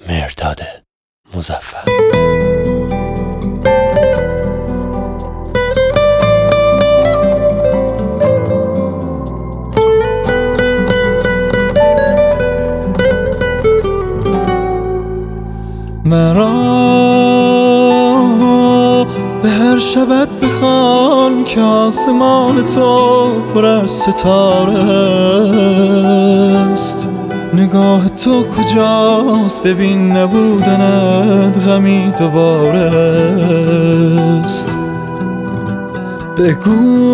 مرداد مظفر. مرا به هر شبت بخوان که آسمان تو پر از ستاره است. نگاه تو کجاست؟ ببین نبودنت غمی دوباره است. بگو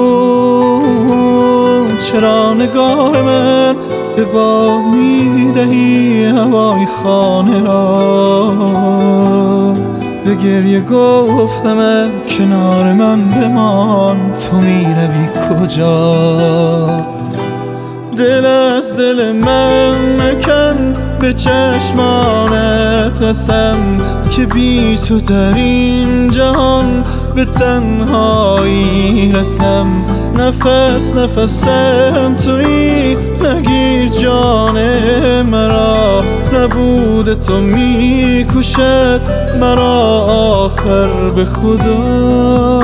چرا نگاه من به باد میدهی هوای خانه را؟ به گریه گفتمت کنار من بمان، تو میروی کجا؟ دل از دل من مکن، به چشمانت قسم که بی تو در این جهان به تنهایی رسم. نفس نفسم تویی، نگیر جان مرا، نبود تو میکشد مرا آخر به خدا.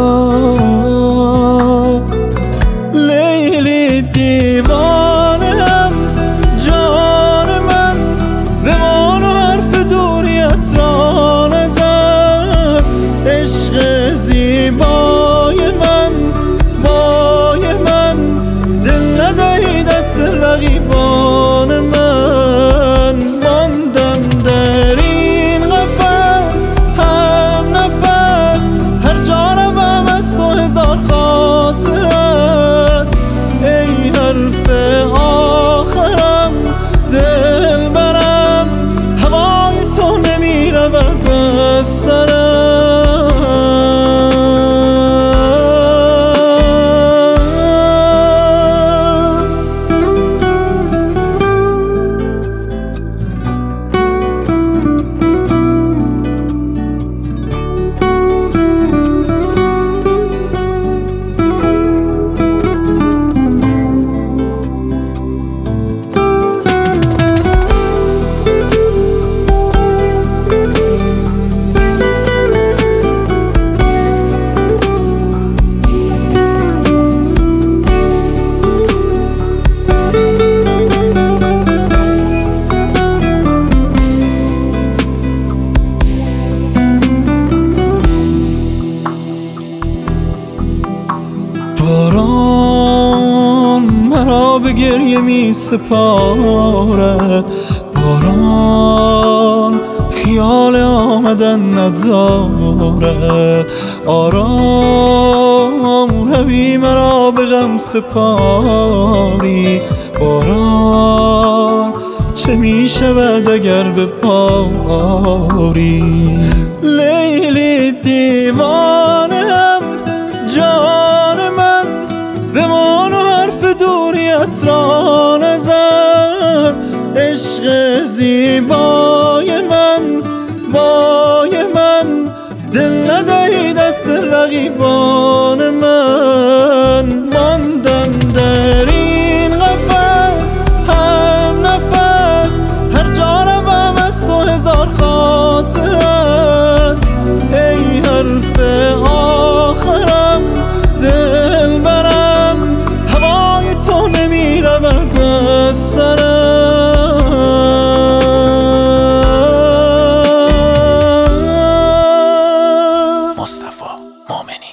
لیلی دیوانم جان من، رمان و حرف دوریت را نزن. عشق زیبای من بای من، دل ندهی دست رقیبان من. ماندم در این قفس هم نفس، هر جا روم از تو هزار خاطر است. ای حرف آخرم دل برم، هوای تو نمی رود از سرم. باران مرا به گریه می سپارد، باران خیال آمدن ندارد. آرام روی مرا به غم سپاری، باران چه می شود اگر به باری؟ لیلی دیوانم جان من، رمان و حرف دوریت را نزن. عشق زیبای من بای من، دل ندهی دست رقیبان من. ماندم در این قفس هم نفس، هر جا روم از تو هزار خاطر است. ای حرف آخرم دل برم، هوای تو نمی رود از سرم. مصطفی مؤمنی.